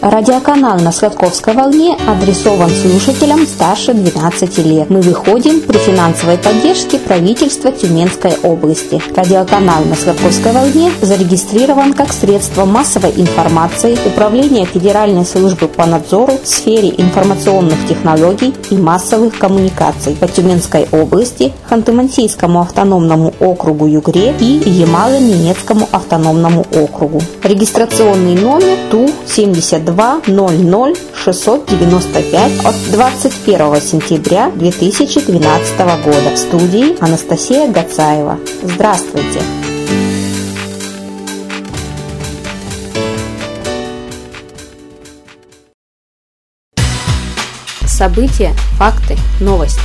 Радиоканал на Сладковской волне адресован слушателям старше 12 лет. Мы выходим при финансовой поддержке правительства Тюменской области. Радиоканал на Сладковской волне зарегистрирован как средство массовой информации Управления Федеральной службы по надзору в сфере информационных технологий и массовых коммуникаций по Тюменской области, Ханты-Мансийскому автономному округу Югре и Ямало-Ненецкому автономному округу. Регистрационный номер ТУ 72 00 695 от 21 сентября 2012 года. В студии Анастасия Гацаева. Здравствуйте! События, факты, новости.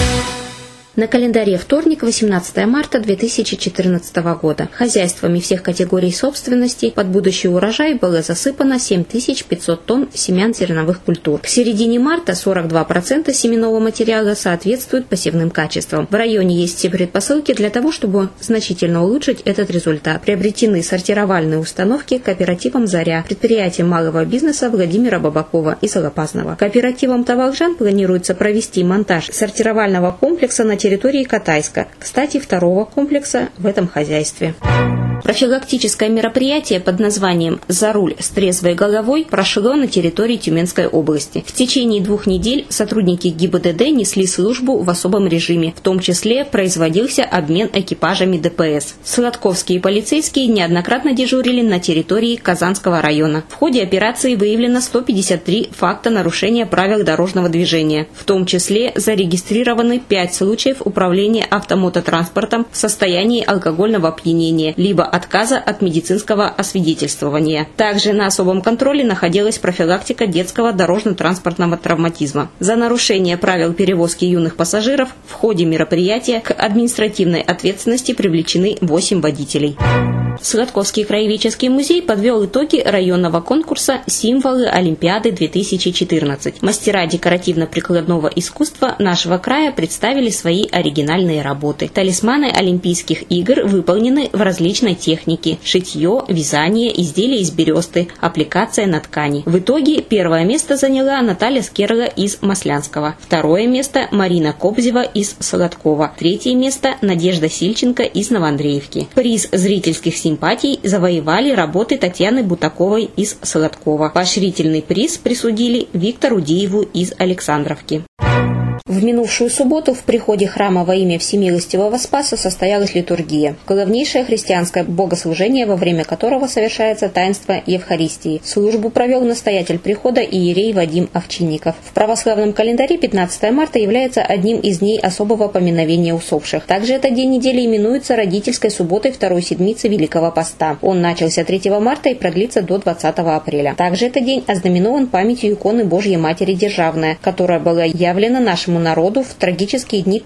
На календаре вторник, 18 марта 2014 года. Хозяйствами всех категорий собственности под будущий урожай было засыпано 7500 тонн семян зерновых культур. К середине марта 42% семенного материала соответствуют посевным качествам. В районе есть все предпосылки для того, чтобы значительно улучшить этот результат. Приобретены сортировальные установки кооперативом «Заря», предприятием малого бизнеса Владимира Бабакова и Солопазного. Кооперативом «Таволжан» планируется провести монтаж сортировального комплекса на территории Катайска, кстати, второго комплекса в этом хозяйстве. Профилактическое мероприятие под названием «За руль с трезвой головой» прошло на территории Тюменской области. В течение 2 недель сотрудники ГИБДД несли службу в особом режиме, в том числе производился обмен экипажами ДПС. Сладковские полицейские неоднократно дежурили на территории Казанского района. В ходе операции выявлено 153 факта нарушения правил дорожного движения, в том числе зарегистрированы 5 случаев управления автомототранспортом в состоянии алкогольного опьянения, либо отказа от медицинского освидетельствования. Также на особом контроле находилась профилактика детского дорожно-транспортного травматизма. За нарушение правил перевозки юных пассажиров в ходе мероприятия к административной ответственности привлечены 8 водителей. Сладковский краеведческий музей подвел итоги районного конкурса «Символы Олимпиады-2014». Мастера декоративно-прикладного искусства нашего края представили свои оригинальные работы. Талисманы Олимпийских игр выполнены в различной технике: шитье, вязание, изделия из бересты, аппликация на ткани. В итоге первое место заняла Наталья Скерла из Маслянского, второе место Марина Кобзева из Солодкова, третье место Надежда Сильченко из Новоандреевки. Приз зрительских симпатий завоевали работы Татьяны Бутаковой из Солодкова. Поощрительный приз присудили Виктору Диеву из Александровки. В минувшую субботу в приходе храма во имя Всемилостивого Спаса состоялась литургия, главнейшее христианское богослужение, во время которого совершается таинство Евхаристии. Службу провел настоятель прихода иерей Вадим Овчинников. В православном календаре 15 марта является одним из дней особого поминовения усопших. Также этот день недели именуется родительской субботой второй седмицы Великого Поста. Он начался 3 марта и продлится до 20 апреля. Также этот день ознаменован памятью иконы Божьей Матери Державная, которая была явлена нашему народу в трагические дни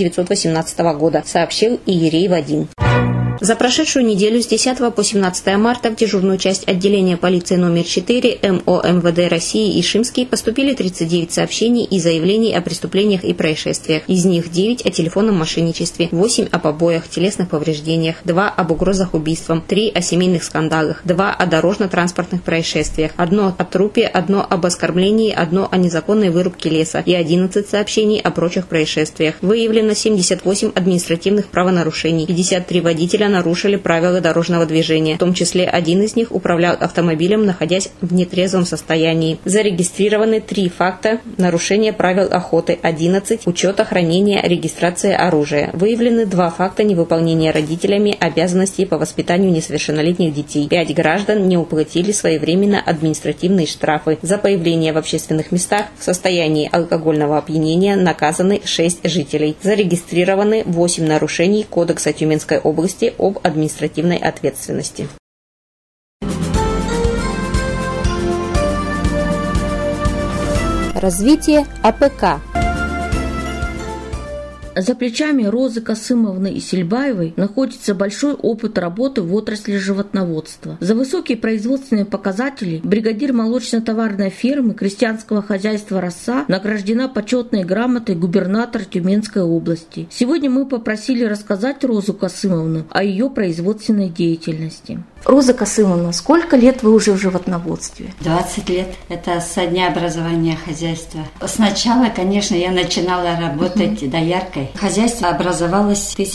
1918 года, сообщил иерей Вадим. За прошедшую неделю с 10 по 17 марта в дежурную часть отделения полиции номер 4 МО МВД России Ишимский поступили 39 сообщений и заявлений о преступлениях и происшествиях. Из них 9 о телефонном мошенничестве, 8 о побоях, телесных повреждениях, 2 об угрозах убийством, 3 о семейных скандалах, 2 о дорожно-транспортных происшествиях, 1 о трупе, 1 об оскорблении, 1 о незаконной вырубке леса и 11 сообщений о прочих происшествиях. Выявлено 78 административных правонарушений, 53 водителя нарушили правила дорожного движения, в том числе один из них управлял автомобилем, находясь в нетрезвом состоянии. Зарегистрированы 3 факта нарушения правил охоты, 11 учета, хранения, регистрации оружия. Выявлены 2 факта невыполнения родителями обязанностей по воспитанию несовершеннолетних детей. 5 граждан не уплатили своевременно административные штрафы. За появление в общественных местах в состоянии алкогольного опьянения наказаны 6 жителей. Зарегистрированы 8 нарушений Кодекса Тюменской области об административной ответственности. Развитие АПК. За плечами Розы Касымовны Исельбаевой находится большой опыт работы в отрасли животноводства. За высокие производственные показатели бригадир молочно-товарной фермы крестьянского хозяйства «Роса» награждена почетной грамотой губернатора Тюменской области. Сегодня мы попросили рассказать Розу Касымовну о ее производственной деятельности. Роза Касымовна, сколько лет вы уже в животноводстве? 20 лет. Это со дня образования хозяйства. Сначала, конечно, я начинала работать дояркой. Хозяйство образовалось в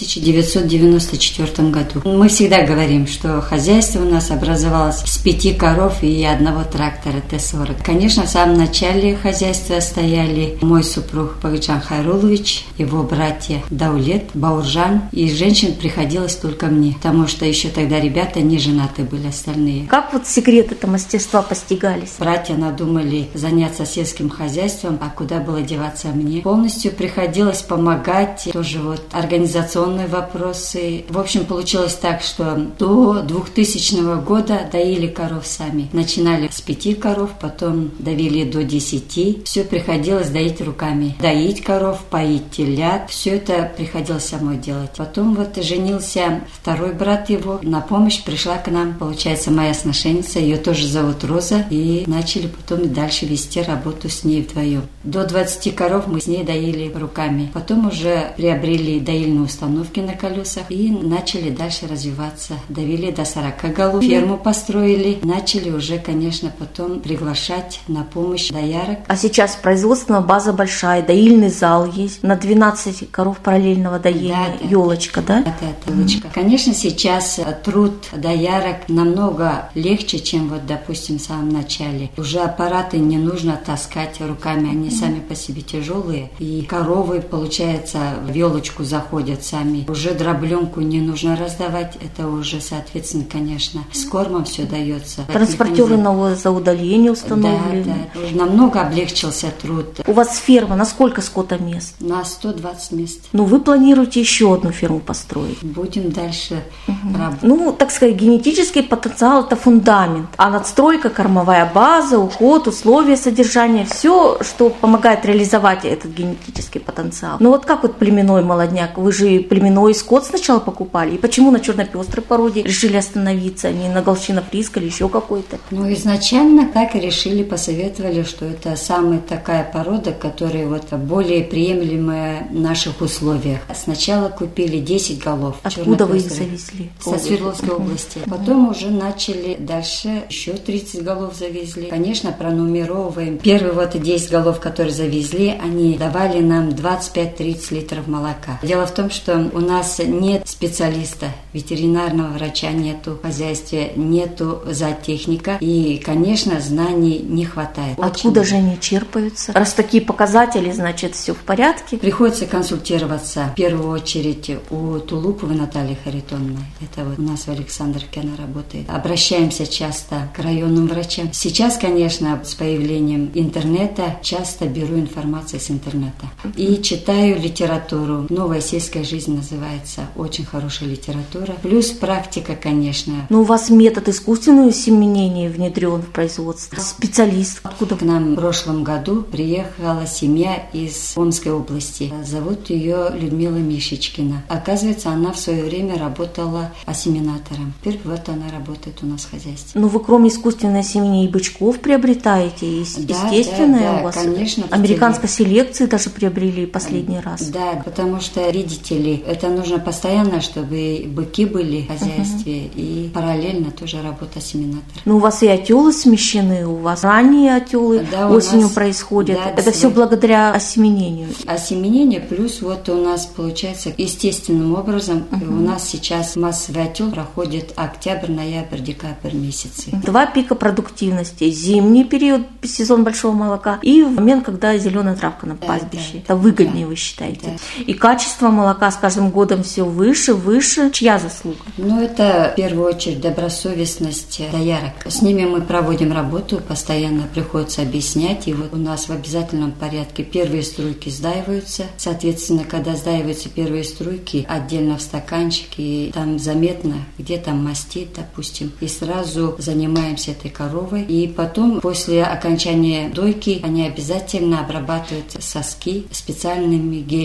1994 году. Мы всегда говорим, что хозяйство у нас образовалось с 5 коров и 1 трактора Т-40. Конечно, в самом начале хозяйства стояли мой супруг Бакытжан Хайрулович, его братья Даулет, Бауржан, и женщин приходилось только мне, потому что еще тогда ребята не женаты были остальные. Как вот секреты этого мастерства постигались? Братья надумали заняться сельским хозяйством, а куда было деваться мне? Полностью приходилось помогать, тоже вот организационные вопросы. В общем, получилось так, что до 2000 года доили коров сами. Начинали с 5 коров, потом довели до 10. Все приходилось доить руками. Доить коров, поить телят. Все это приходилось самой делать. Потом вот женился второй брат его. На помощь пришла к нам, получается, моя сношенница, ее тоже зовут Роза, и начали потом дальше вести работу с ней вдвоем. До 20 коров мы с ней доили руками. Потом уже приобрели доильные установки на колесах и начали дальше развиваться. Довели до 40 голов, ферму построили, начали уже, конечно, потом приглашать на помощь доярок. А сейчас производственная база большая, доильный зал есть, на 12 коров параллельного доения, елочка, да? Это елочка. Конечно, сейчас труд доярок намного легче, чем вот, допустим, в самом начале. Уже аппараты не нужно таскать руками, они сами по себе тяжелые. И коровы, получается, в елочку заходят сами. Уже дробленку не нужно раздавать, это уже, соответственно, конечно, с кормом все дается. Транспортеры новые за удаление установлены. Да, уже намного облегчился труд. У вас ферма на сколько скотомест? На 120 мест. Ну, вы планируете еще одну ферму построить? Будем дальше работать. Ну, так сказать, генетический потенциал – это фундамент, а надстройка, кормовая база, уход, условия содержания – все, что помогает реализовать этот генетический потенциал. Ну вот как вот племенной молодняк? Вы же племенной скот сначала покупали, и почему на чернопестрой породе решили остановиться, а не на галчино-приск или еще какой-то? Ну, изначально так и решили, посоветовали, что это самая такая порода, которая вот более приемлемая в наших условиях. Сначала купили 10 голов. Откуда вы их завезли? Со Свердловской области. Потом уже начали дальше, еще 30 голов завезли. Конечно, пронумеровываем. Первые вот 10 голов, которые завезли, они давали нам 25-30 литров молока. Дело в том, что у нас нет специалиста, ветеринарного врача нету, в хозяйстве нету зоотехника, и, конечно, знаний не хватает. Откуда же они черпаются? Раз такие показатели, значит, все в порядке? Приходится консультироваться в первую очередь у Тулуповой Натальи Харитоновны. Это вот у нас в Александровке она работает. Обращаемся часто к районным врачам. Сейчас, конечно, с появлением интернета часто беру информацию с интернета. И читаю литературу. «Новая сельская жизнь» называется. Очень хорошая литература. Плюс практика, конечно. Но у вас метод искусственного семенения внедрен в производство. Специалист. Откуда? К нам в прошлом году приехала семья из Омской области. Зовут ее Людмила Мишечкина. Оказывается, она в свое время работала осеменатором. Теперь вот она работает у нас в хозяйстве. Ну, вы кроме искусственного семени и бычков приобретаете? Естественное да, у вас? Конечно. Американской селекции даже приобрели последний раз. Да, потому что, видите ли, это нужно постоянно, чтобы быки были в хозяйстве, и параллельно тоже работа семенатора. Ну, у вас и отелы смещены, у вас ранние отелы осенью происходят. Да, это все благодаря осеменению. Осеменение, плюс вот у нас получается естественным образом, у нас сейчас массовый отел проходит октябрь, ноябрь, декабрь месяцы. 2 пика продуктивности. Зимний период, сезон большого молока, и момент, когда зеленая травка на пастбище. Это выгоднее, вы считаете. Да. И качество молока с каждым годом все выше, выше. Чья заслуга? Ну, это в первую очередь добросовестность доярок. С ними мы проводим работу, постоянно приходится объяснять. И вот у нас в обязательном порядке первые струйки сдаиваются. Соответственно, когда сдаиваются первые струйки, отдельно в стаканчике, и там заметно, где там мастит, допустим. И сразу занимаемся этой коровой. И потом, после окончания дойки, они обязательно обрабатывают соски специальными гелями.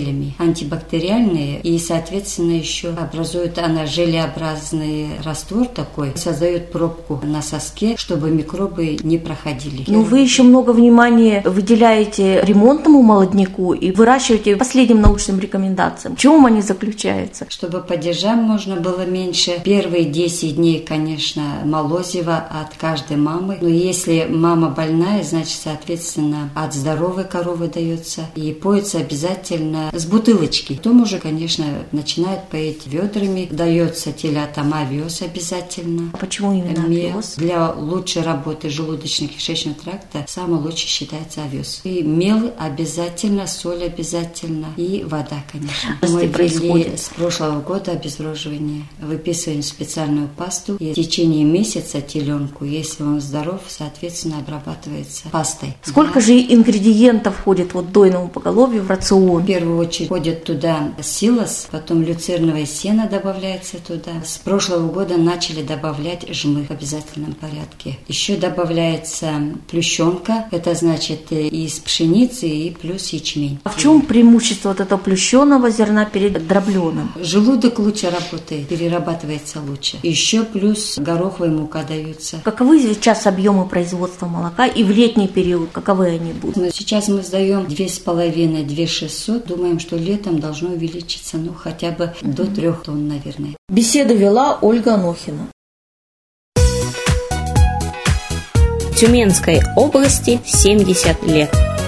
желями, антибактериальные, и, соответственно, еще образует она желеобразный раствор такой, создает пробку на соске, чтобы микробы не проходили. Но вы еще много внимания выделяете ремонтному молодняку и выращиваете последним научным рекомендациям. В чем они заключаются? Чтобы падежам можно было меньше. Первые 10 дней, конечно, молозива от каждой мамы. Но если мама больная, значит, соответственно, от здоровой коровы дается. И поется обязательно с бутылочки. Потом уже, конечно, начинает поить ведрами. Дается телятам овес обязательно. А почему именно овес? Для лучшей работы желудочно-кишечного тракта самый лучший считается овес. И мел обязательно, соль обязательно и вода, конечно. Мы ввели с прошлого года обезвоживание. Выписываем специальную пасту. И в течение месяца теленку, если он здоров, соответственно, обрабатывается пастой. Сколько же ингредиентов входит вот дойному поголовью в рацион? В первую очередь входит туда силос, потом люцерновое сено добавляется туда. С прошлого года начали добавлять жмых в обязательном порядке. Еще добавляется плющенка, это значит из пшеницы и плюс ячмень. А в чем преимущество вот этого плющеного зерна перед дробленым? Желудок лучше работает, перерабатывается лучше. Еще плюс гороховая мука дается. Каковы сейчас объемы производства молока и в летний период, каковы они будут? Сейчас мы сдаем 2,5-2,600. Думаем, что летом должно увеличиться, хотя бы до 3 тонн, наверное. Беседу вела Ольга Анохина. Тюменской области 70 лет.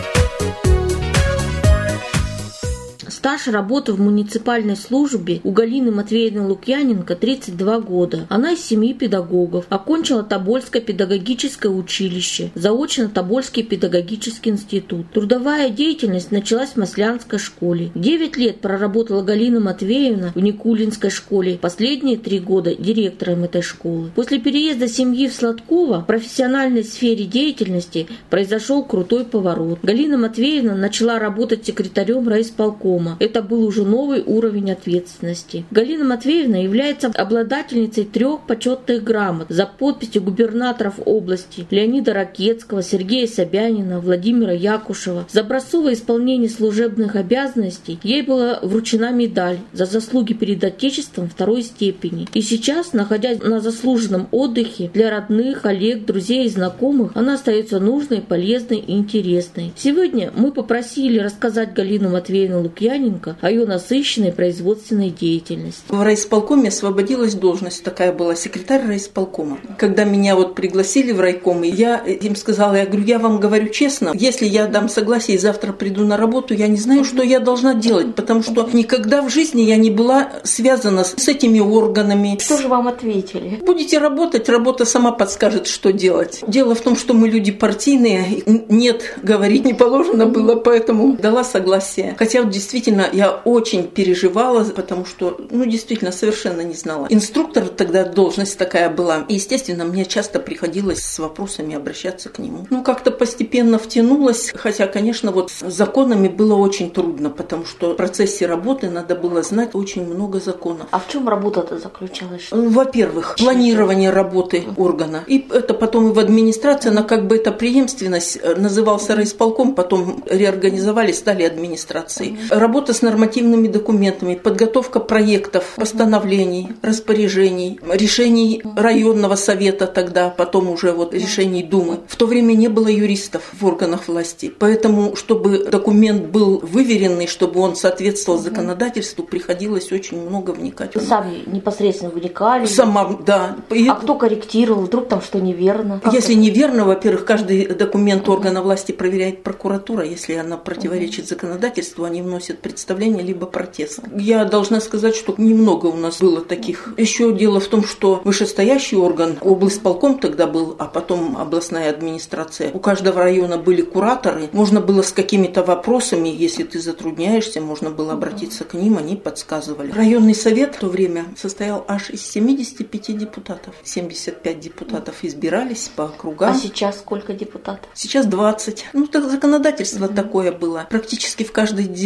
Стаж работы в муниципальной службе у Галины Матвеевны Лукьяненко 32 года. Она из семьи педагогов. Окончила Тобольское педагогическое училище, заочно Тобольский педагогический институт. Трудовая деятельность началась в Маслянской школе. 9 лет проработала Галина Матвеевна в Никулинской школе. Последние 3 года директором этой школы. После переезда семьи в Сладково в профессиональной сфере деятельности произошел крутой поворот. Галина Матвеевна начала работать секретарем райисполкома. Это был уже новый уровень ответственности. Галина Матвеевна является обладательницей 3 почетных грамот за подписью губернаторов области Леонида Ракетского, Сергея Собянина, Владимира Якушева. За образцовое исполнение служебных обязанностей ей была вручена медаль за заслуги перед Отечеством 2 степени. И сейчас, находясь на заслуженном отдыхе, для родных, коллег, друзей и знакомых, она остается нужной, полезной и интересной. Сегодня мы попросили рассказать Галину Матвеевну Лукьяненко о ее насыщенной производственной деятельности. В райисполкоме освободилась должность, такая была, секретарь райисполкома. Когда меня пригласили в райком, я им сказала, я вам говорю честно, если я дам согласие и завтра приду на работу, я не знаю, что я должна делать, потому что никогда в жизни я не была связана с этими органами. Что же вам ответили? Будете работать, работа сама подскажет, что делать. Дело в том, что мы люди партийные, нет, говорить не положено было, поэтому дала согласие. Хотя действительно я очень переживала, потому что, действительно, совершенно не знала. Инструктор тогда должность такая была. И, естественно, мне часто приходилось с вопросами обращаться к нему. Как-то постепенно втянулась, хотя, конечно, с законами было очень трудно, потому что в процессе работы надо было знать очень много законов. А в чем работа-то заключалась? Во-первых, планирование работы органа. И это потом и в администрации, она эта преемственность, назывался райисполком, потом реорганизовали, стали администрацией. Работа с нормативными документами, подготовка проектов, постановлений, распоряжений, решений районного совета тогда, потом уже решений Думы. В то время не было юристов в органах власти, поэтому, чтобы документ был выверенный, чтобы он соответствовал законодательству, приходилось очень много вникать. Вы сами непосредственно вникали? Сама, да. А кто корректировал? Вдруг там что неверно? Если неверно, во-первых, каждый документ органа власти проверяет прокуратура. Если она противоречит законодательству, они вносят представление либо протест. Я должна сказать, что немного у нас было таких. Еще дело в том, что вышестоящий орган, облисполком тогда был, а потом областная администрация, у каждого района были кураторы. Можно было с какими-то вопросами, если ты затрудняешься, можно было обратиться к ним, они подсказывали. Районный совет в то время состоял аж из 75 депутатов. 75 депутатов избирались по округам. А сейчас сколько депутатов? Сейчас 20. Так законодательство такое было. Практически в каждой деревеньке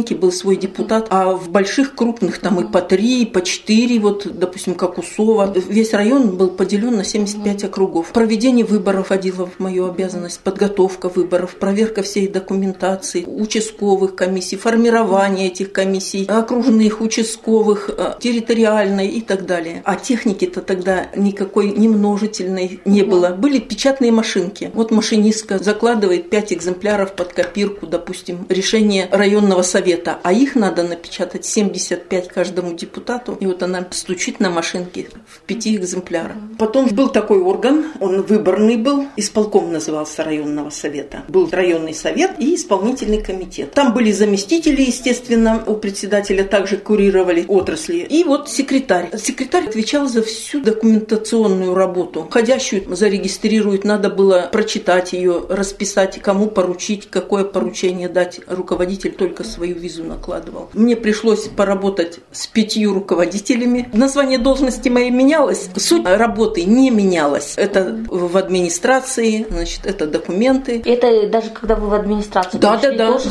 маленький был свой депутат, а в больших, крупных там и по 3, и по 4, вот, допустим, как Усова. Весь район был поделен на 75 округов. Проведение выборов входило в мою обязанность, подготовка выборов, проверка всей документации, участковых комиссий, формирование этих комиссий, окружных, участковых, территориальной и так далее. А техники-то тогда никакой ни множительной не было. Были печатные машинки. Вот машинистка закладывает 5 экземпляров под копирку, допустим, решение районного совета, а их надо напечатать 75 каждому депутату, и вот она стучит на машинке в 5 экземплярах. Потом был такой орган, он выборный был, исполком назывался районного совета. Был районный совет и исполнительный комитет. Там были заместители, естественно, у председателя также курировали отрасли. И вот секретарь. Секретарь отвечал за всю документационную работу. Входящую зарегистрируют, надо было прочитать ее, расписать, кому поручить, какое поручение дать. Руководитель только свою визу накладывал. Мне пришлось поработать с 5 руководителями. Название должности моей менялось, суть работы не менялась. Это в администрации, значит, это документы. Это даже когда вы в администрации? Да,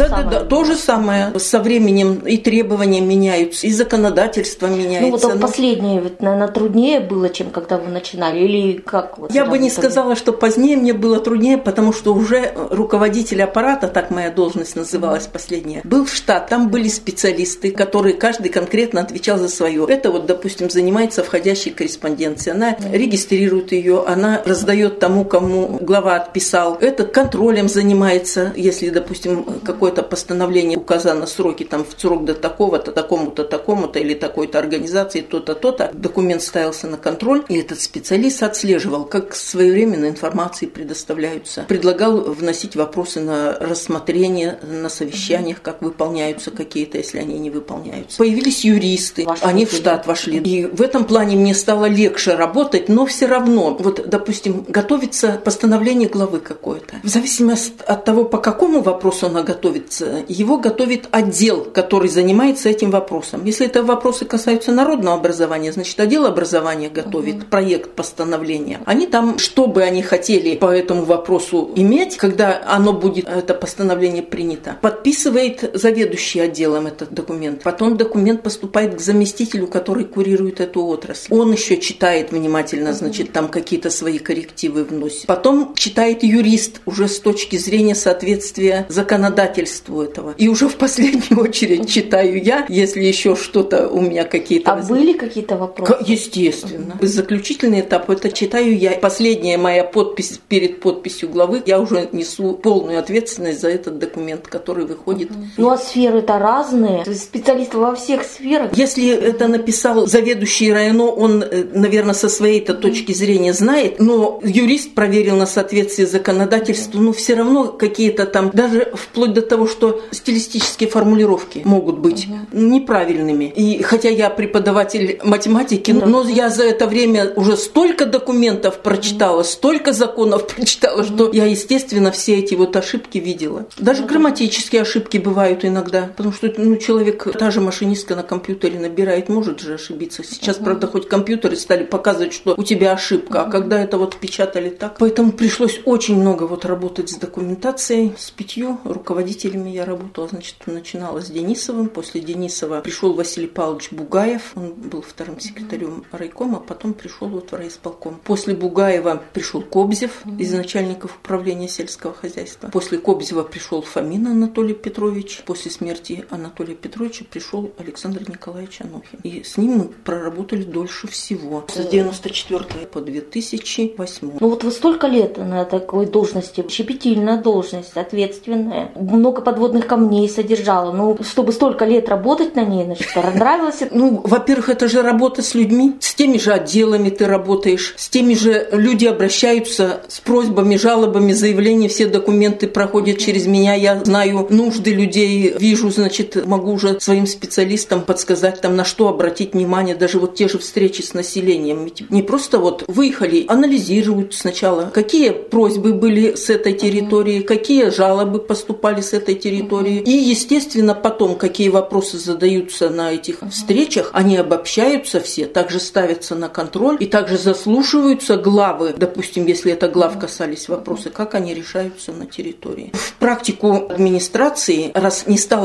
то же самое. Со временем и требования меняются, и законодательство меняется. Ну вот последнее, ведь, наверное, труднее было, чем когда вы начинали, или как? Я бы не сказала, что позднее мне было труднее, потому что уже руководитель аппарата, так моя должность называлась последняя, был штат, там были специалисты, которые каждый конкретно отвечал за свое. Это вот, допустим, занимается входящей корреспонденцией, она регистрирует ее, она раздает тому, кому глава отписал. Это контролем занимается, если, допустим, какое-то постановление указано сроки, там в срок до такого-то, такому-то, такому-то или такой-то организации, то-то, то-то, документ ставился на контроль, и этот специалист отслеживал, как своевременно информации предоставляются. Предлагал вносить вопросы на рассмотрение, на совещаниях, как выполняются какие-то, если они не выполняются. Появились юристы, они в штат вошли. И в этом плане мне стало легче работать, но все равно, вот, допустим, готовится постановление главы какое-то. В зависимости от того, по какому вопросу она готовится, его готовит отдел, который занимается этим вопросом. Если это вопросы касаются народного образования, значит, отдел образования готовит проект постановления. Они там, что бы они хотели по этому вопросу иметь, когда оно будет, это постановление принято, подписывает заведующий отделом этот документ. Потом документ поступает к заместителю, который курирует эту отрасль. Он еще читает внимательно, значит, там какие-то свои коррективы вносит. Потом читает юрист уже с точки зрения соответствия законодательству этого. И уже в последнюю очередь читаю я, если еще что-то у меня какие-то... Были какие-то вопросы? Естественно. Заключительный этап, это читаю я. Последняя моя подпись перед подписью главы, я уже несу полную ответственность за этот документ, который выходит. Ну а сферы-то разные, специалисты во всех сферах. Если это написал заведующий района, он, наверное, со своей-то точки зрения знает, но юрист проверил на соответствие законодательству, но все равно какие-то там, даже вплоть до того, что стилистические формулировки могут быть неправильными. И хотя я преподаватель математики, но я за это время уже столько документов прочитала, столько законов прочитала, что я, естественно, все эти вот ошибки видела. Даже грамматические ошибки бывают иногда, потому что человек, та же машинистка на компьютере набирает, может же ошибиться. Сейчас, правда, хоть компьютеры стали показывать, что у тебя ошибка, а когда это вот печатали так. Поэтому пришлось очень много вот работать с документацией, с 5 руководителями я работала, значит, начинала с Денисовым, после Денисова пришел Василий Павлович Бугаев, он был вторым секретарем райкома, потом пришел вот в райисполком. После Бугаева пришел Кобзев из начальников управления сельского хозяйства. После Кобзева пришел Фомин Анатолий Петрович. После смерти Анатолия Петровича пришел Александр Николаевич Анохин. И с ним мы проработали дольше всего. С 1994 по 2008. Ну вот вы столько лет на такой должности, щепетильная должность, ответственная, много подводных камней содержала. Ну, чтобы столько лет работать на ней, значит, нравилось это? Ну, во-первых, это же работа с людьми, с теми же отделами ты работаешь, с теми же люди обращаются с просьбами, жалобами, заявлениями, все документы проходят через меня, я знаю нужды людей, вижу, значит, могу уже своим специалистам подсказать, там, на что обратить внимание, даже вот те же встречи с населением. Ведь не просто вот выехали, анализируют сначала, какие просьбы были с этой территории, какие жалобы поступали с этой территории, и, естественно, потом, какие вопросы задаются на этих встречах, они обобщаются все, также ставятся на контроль, и также заслушиваются главы, допустим, если это глав касались вопросы, как они решаются на территории. В практику администрации, раз не стало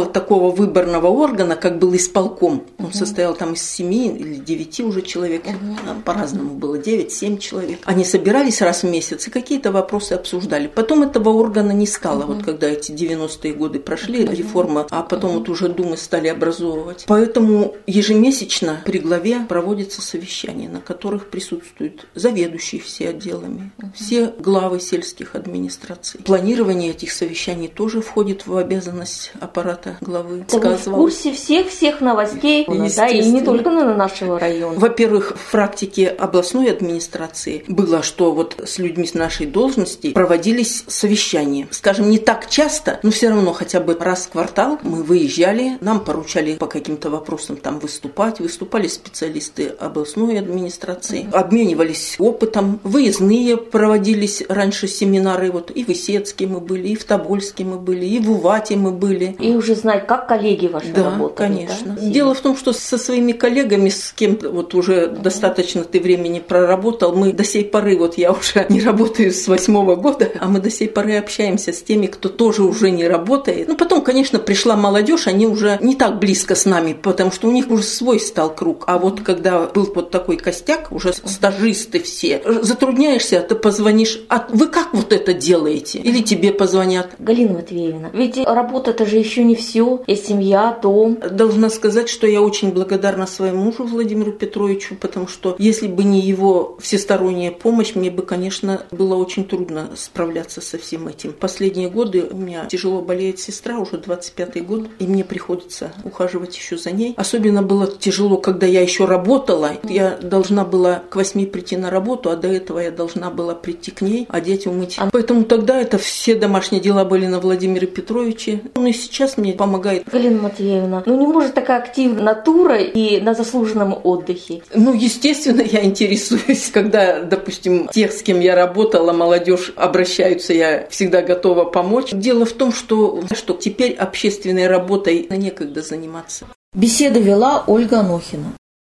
стало такого выборного органа, как был исполком. Он состоял там из 7 или 9 уже человек, по-разному было, 9-7 человек. Они собирались раз в месяц и какие-то вопросы обсуждали. Потом этого органа не стало, вот когда эти 90-е годы прошли, реформа, а потом вот уже думы стали образовывать. Поэтому ежемесячно при главе проводятся совещания, на которых присутствуют заведующие все отделами, все главы сельских администраций. Планирование этих совещаний тоже входит в обязанность аппарата главы. Вы в курсе всех новостей, да, и не только на нашего района. Во-первых, в практике областной администрации было, что вот с людьми с нашей должности проводились совещания. Скажем, не так часто, но все равно хотя бы раз в квартал мы выезжали, нам поручали по каким-то вопросам там выступали специалисты областной администрации, обменивались опытом, выездные проводились раньше семинары, вот и в Исетске мы были, и в Тобольске мы были, и в Увате мы были. И уже знать, как коллеги ваши работали. Конечно. Да? Дело в том, что со своими коллегами, с кем вот уже достаточно ты времени проработал, мы до сей поры, вот я уже не работаю с 8-го года, а мы до сей поры общаемся с теми, кто тоже уже не работает. Ну, потом, конечно, пришла молодежь, они уже не так близко с нами, потому что у них уже свой стал круг. А вот когда был вот такой костяк, уже стажисты все, затрудняешься, ты позвонишь, а вы как вот это делаете? Или тебе позвонят? Галина Матвеевна, ведь работа это же еще не все, есть семья, дом. Должна сказать, что я очень благодарна своему мужу Владимиру Петровичу, потому что если бы не его всесторонняя помощь, мне бы, конечно, было очень трудно справляться со всем этим. Последние годы у меня тяжело болеет сестра, уже 25-й год, и мне приходится ухаживать еще за ней. Особенно было тяжело, когда я еще работала. Я должна была к 8 прийти на работу, а до этого я должна была прийти к ней, одеть, умыть. Поэтому тогда это все домашние дела были на Владимире Петровиче. Ну и сейчас мне помогает. Галина Матвеевна, ну не может такая активная натура и на заслуженном отдыхе? Ну, естественно, я интересуюсь, когда, допустим, тех, с кем я работала, молодежь обращаются, я всегда готова помочь. Дело в том, что теперь общественной работой некогда заниматься. Беседу вела Ольга Анохина.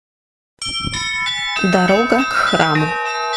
Дорога к храму.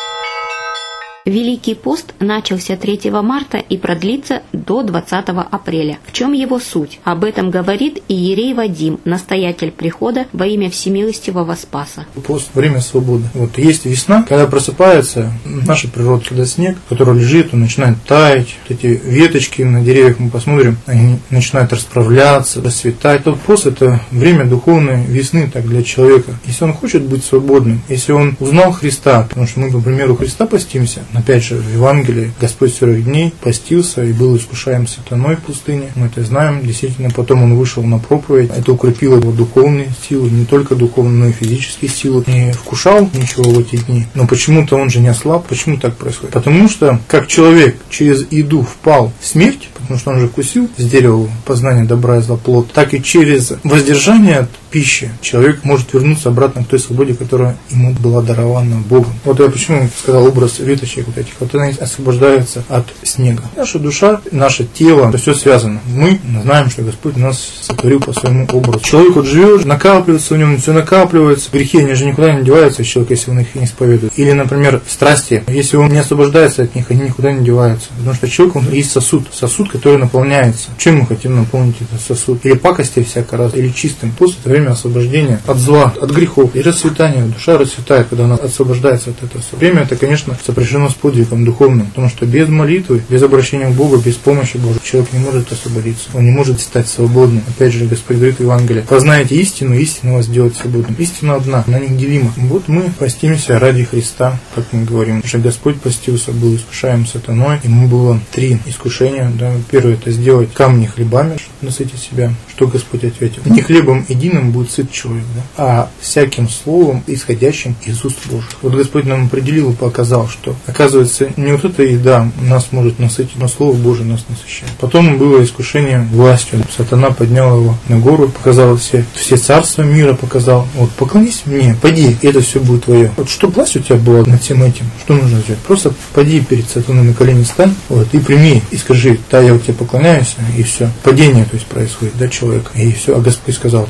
Великий пост начался 3 марта и продлится до 20 апреля. В чем его суть? Об этом говорит иерей Вадим, настоятель прихода во имя Всемилостивого Спаса. Пост – время свободы. Вот есть весна, когда просыпается наша природа, когда снег, который лежит, он начинает таять. Вот эти веточки на деревьях мы посмотрим, они начинают расправляться, расцветать. Тот пост – это время духовной весны так, для человека. Если он хочет быть свободным, если он узнал Христа, потому что мы, по примеру Христа постимся, опять же, в Евангелии Господь 40 дней постился и был искушаем сатаной в пустыне. Мы это знаем. Действительно, потом он вышел на проповедь. Это укрепило его духовные силы, не только духовные, но и физические силы. Не вкушал ничего в эти дни. Но почему-то он же не ослаб. Почему так происходит? Потому что, как человек через еду впал в смерть, потому что он же вкусил с дерева познания добра и зла плод, так и через воздержание от пищи человек может вернуться обратно к той свободе, которая ему была дарована Богом. Вот я почему сказал образ веточек вот этих. Вот они освобождаются от снега. Наша душа, наше тело, это все связано. Мы знаем, что Господь нас сотворил по своему образу. Человек вот живет, накапливается в нем, все накапливается. Грехи, они же никуда не деваются, человек, если он их не исповедует. Или, например, страсти. Если он не освобождается от них, они никуда не деваются. Потому что человек, он есть сосуд, который наполняется. Чем мы хотим наполнить этот сосуд? Или пакости всякого раза, или чистым. Пост – это время освобождения от зла, от грехов и расцветания. Душа расцветает, когда она освобождается от этого. Время это, конечно, сопряжено с подвигом духовным, потому что без молитвы, без обращения к Богу, без помощи Божьей человек не может освободиться. Он не может стать свободным. Опять же, Господь говорит в Евангелии: познаете истину, истина вас сделает свободным. Истина одна, она неделима. Вот мы постимся ради Христа, как мы говорим. Уже Господь постился, был искушаем сатаной. Ему было 3 искушения. Да. Первое – это сделать камни хлебами, чтобы насытить себя. Что Господь ответил? Не хлебом единым будет сыт человек, да? А всяким словом, исходящим из уст Божьих. Вот Господь нам определил и показал, что, оказывается, не вот эта еда нас может насытить, но Слово Божие нас насыщает. Потом было искушение властью. Сатана поднял его на гору, показал все царства мира, показал: вот поклонись мне, пойди, и это все будет твое. Вот что власть у тебя была над всем этим, что нужно сделать? Просто пойди перед сатаной на колени стань, вот, и прими, и скажи: да, я вот тебе поклоняюсь, и все. Падение, то есть, происходит, да, человека, и все. А Господь сказал: отойди от меня,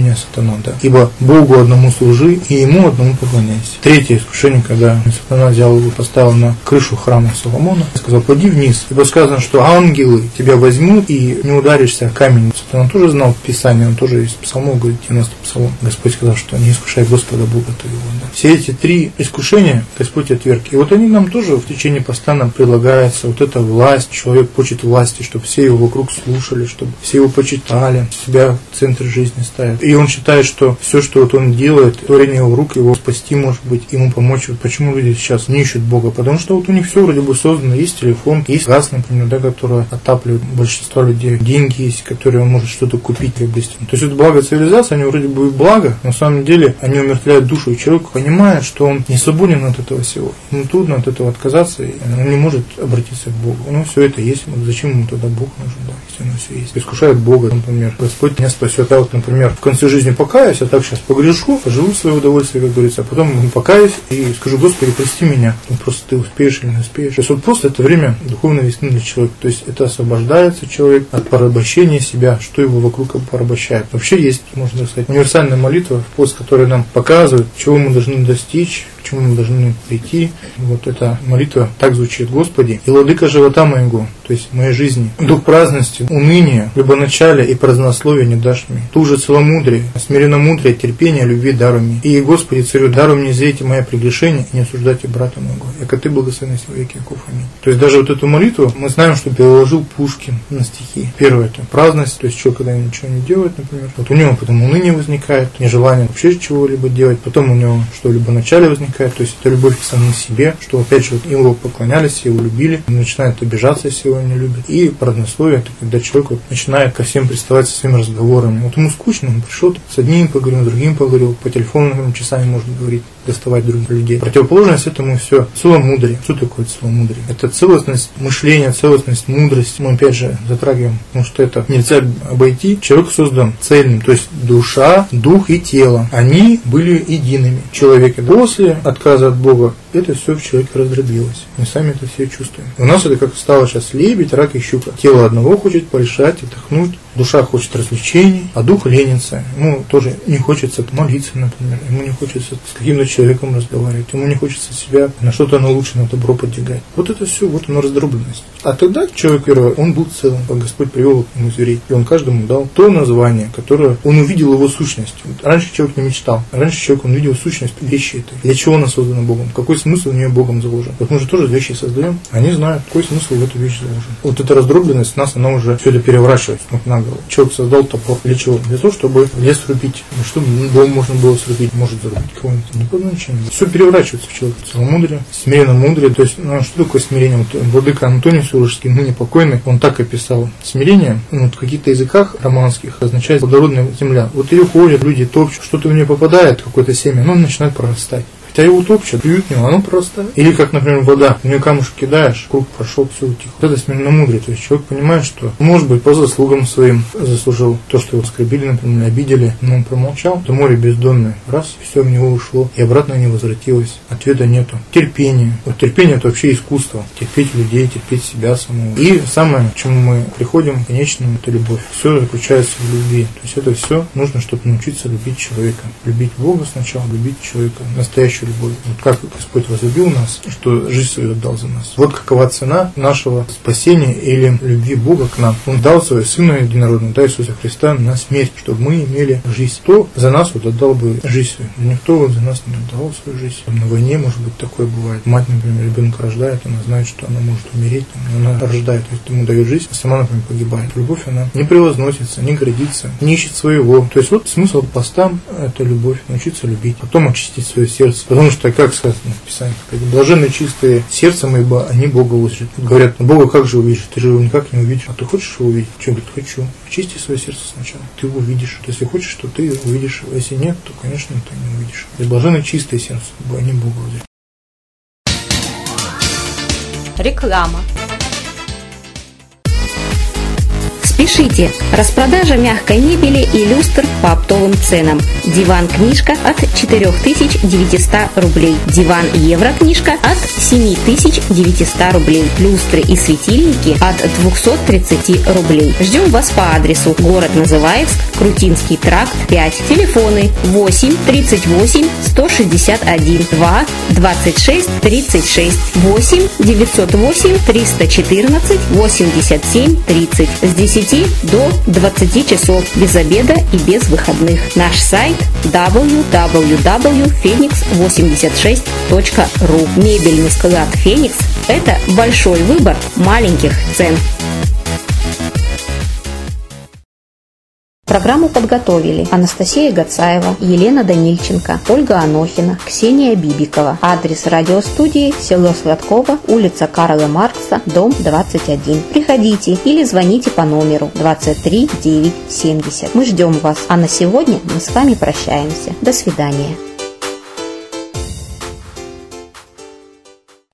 меня, сатана, да. Ибо Богу одному служи, и Ему одному поклоняйся. Третье искушение, когда сатана взял его, поставил на крышу храма Соломона, сказал: пойди вниз. Ибо сказано, что ангелы тебя возьмут, и не ударишься о камень. Сатана тоже знал Писание, он тоже из псалмов говорит, 90 псалом. Господь сказал, что не искушай Господа Бога твоего. Да. Все эти три искушения Господь отверг. И вот они нам тоже в течение постоянно прилагаются. Вот эта власть, человек хочет власти, чтобы все его вокруг слушали, чтобы все его почитали, себя в центре жизни ставят. И он считает, что все, что вот он делает, творение его рук, его спасти, может быть, ему помочь. Вот почему люди сейчас не ищут Бога? Потому что вот у них все вроде бы создано. Есть телефон, есть газ, например, да, который отапливает большинство людей. Деньги есть, которые он может что-то купить, приобрести. То есть это благо цивилизации, они вроде бы благо, но на самом деле они умертвляют душу. И человек понимает, что он не свободен от этого всего. Ему трудно от этого отказаться, и он не может обратиться к Богу. Ну, все это есть. Вот зачем ему тогда Бог нужен, да, если оно все есть? Искушает Бога, например. Господь меня спасет. Я вот, например, в конце жизни покаюсь, а так сейчас погрешу, поживу в свое удовольствие, как говорится, а потом покаюсь и скажу: Господи, прости меня. Ну, просто ты успеешь или не успеешь. То есть вот просто это время духовной весны для человека. То есть это освобождается человек от порабощения себя, что его вокруг порабощает. Вообще есть, можно сказать, универсальная молитва, пост, которая нам показывает, чего мы должны достичь, к чему мы должны прийти. Вот эта молитва так звучит: Господи, и владыка живота моего, то есть моей жизни, дух праздности, уныния, любоначалия и празднословия не дашь мне. Ту же целомудрие, смиренномудрие, терпение, любви даруй мне. И, Господи, царю, даруй мне зрите мои прегрешения и не осуждайте брата моего, яко ты благословенный во веки веков. Аминь. То есть даже вот эту молитву мы знаем, что переложил Пушкин на стихи. Первое — это праздность, то есть человек, когда ничего не делает, например, вот у него потом уныние возникает, нежелание вообще чего-либо делать, потом у него что-либо начале возникает, то есть это любовь к самому себе, что опять же вот его поклонялись, его любили, он начинает обижаться, если его не любят. И празднословие — это когда человек вот начинает ко всем приставать со своими разговорами. Вот ему скучно, он пришел, с одним поговорил, с другим поговорил, по телефону, например, часами можно говорить, доставать других людей. Противоположность этому все целомудрие. Что такое целомудрие? Это целостность мышления, целостность, мудрость. Мы опять же затрагиваем, потому что это нельзя обойти. Человек создан цельным, то есть душа, дух и тело. Они были едиными в человеке. После отказа от Бога это все в человеке раздробилось. Мы сами это все чувствуем. У нас это как стало сейчас лебедь, рак и щука. Тело одного хочет порешать, отдохнуть. Душа хочет развлечений, а дух ленится. Ему тоже не хочется молиться, например. Ему не хочется с каким-то человеком разговаривать. Ему не хочется себя на что-то на лучшее, на добро подвигать. Вот это все, вот оно раздробленность. А тогда человек первый, он был целым. Господь привел ему зверей. И он каждому дал то название, которое он увидел его сущность. Вот раньше человек не мечтал. Раньше человек, он видел сущность вещи этой. Для чего она создана Богом? Какой смысл в нее Богом заложен? Вот мы же тоже вещи создаем. Они знают, какой смысл в эту вещь заложен. Вот эта раздробленность нас, она уже все это переворачивает. Человек создал топор. Для чего? Для того, чтобы лес рубить. Чтобы дом можно было срубить. Может зарубить кого-нибудь. Не по значению. Все переворачивается в человеке. Целомудрие, смиренно-мудрие. То есть, что такое смирение? Вот владыка Антоний Сурожский, ныне покойный, он так описал смирение. Вот в каких-то языках романских означает плодородная земля. Вот ее ходят, люди топчут, что-то в нее попадает, какое-то семя, оно начинает прорастать. Хотя его топчут, плюют в него, оно просто. Или как, например, вода, в нее камушек кидаешь, круг прошел, все утихло. Вот это смиренно-мудрее. То есть человек понимает, что, может быть, по заслугам своим заслужил то, что его оскорбили, например, обидели, но он промолчал. То море бездонное, раз, все в него ушло, и обратно не возвратилось. Ответа нету. Терпение. Вот терпение — это вообще искусство. Терпеть людей, терпеть себя самого. И самое, к чему мы приходим, конечно, это любовь. Все заключается в любви. То есть это все нужно, чтобы научиться любить человека. Любить Бога сначала, любить человека. Настоящую любовь. Вот как Господь возлюбил нас, что жизнь свою отдал за нас. Вот какова цена нашего спасения или любви Бога к нам. Он дал своего Сына Единородного, да, Иисуса Христа, на смерть, чтобы мы имели жизнь. Кто за нас вот отдал бы жизнь свою? Никто вот за нас не отдал свою жизнь. На войне, может быть, такое бывает. Мать, например, ребенка рождает, она знает, что она может умереть, она рождает, то есть ему дает жизнь, а сама, например, погибает. Любовь, она не превозносится, не гордится, не ищет своего. То есть вот смысл поста — это любовь, научиться любить, потом очистить свое сердце. Потому что, как сказано в Писании, блаженные чистые сердцем, ибо они Бога увидят. Говорят: Бога как же увидишь? Ты же его никак не увидишь. А ты хочешь его увидеть? Что? Говорит: хочу. Очисти свое сердце сначала. Ты его увидишь. Если хочешь, то ты увидишь. А если нет, то, конечно, ты не увидишь. И блаженные чистые сердцем, ибо они Бога увидят. Реклама. Спишь? Спешите! Распродажа мягкой мебели и люстр по оптовым ценам. Диван-книжка от 4900 рублей. Диван-евро-книжка от 7900 рублей. Люстры и светильники от 230 рублей. Ждем вас по адресу: город Называевск, Крутинский тракт 5. Телефоны 8 38 161 2 26 36 8 908 314 87 30 с 10 до 20 часов без обеда и без выходных. Наш сайт www.phoenix86.ru. Мебельный склад «Феникс» – это большой выбор маленьких цен. Программу подготовили Анастасия Гацаева, Елена Данильченко, Ольга Анохина, Ксения Бибикова. Адрес радиостудии: село Сладково, улица Карла Маркса, дом 21. Приходите или звоните по номеру 23 970. Мы ждем вас. А на сегодня мы с вами прощаемся. До свидания.